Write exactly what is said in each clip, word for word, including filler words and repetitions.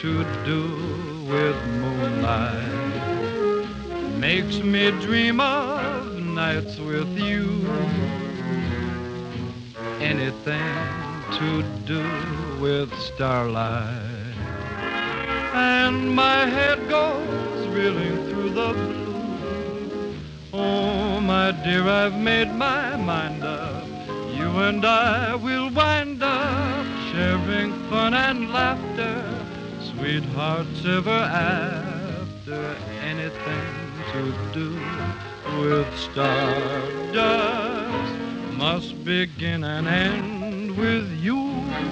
to do with moonlight. Makes me dream of nights with you. Anything to do with starlight. And my head goes reeling through the blue. Oh, my dear, I've made my mind up. You and I will wind up sharing fun and laughter, sweethearts ever after. Anything to do with stardust must begin and end with you.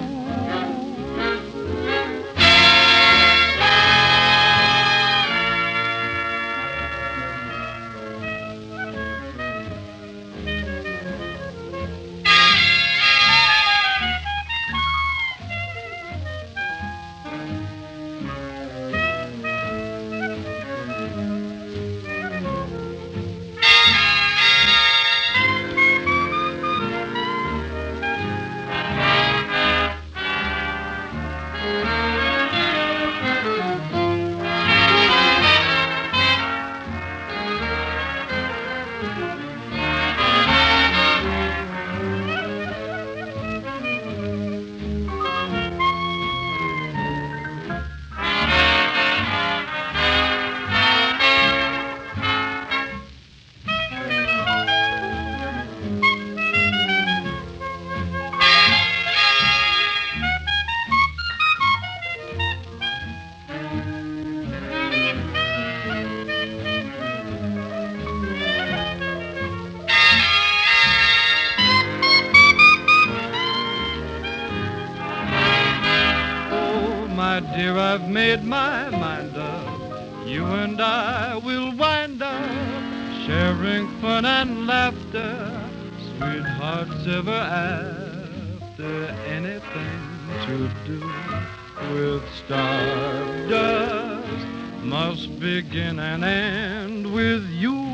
My dear, I've made my mind up. You and I will wind up sharing fun and laughter, sweethearts ever after. Anything to do with stardust must begin and end with you.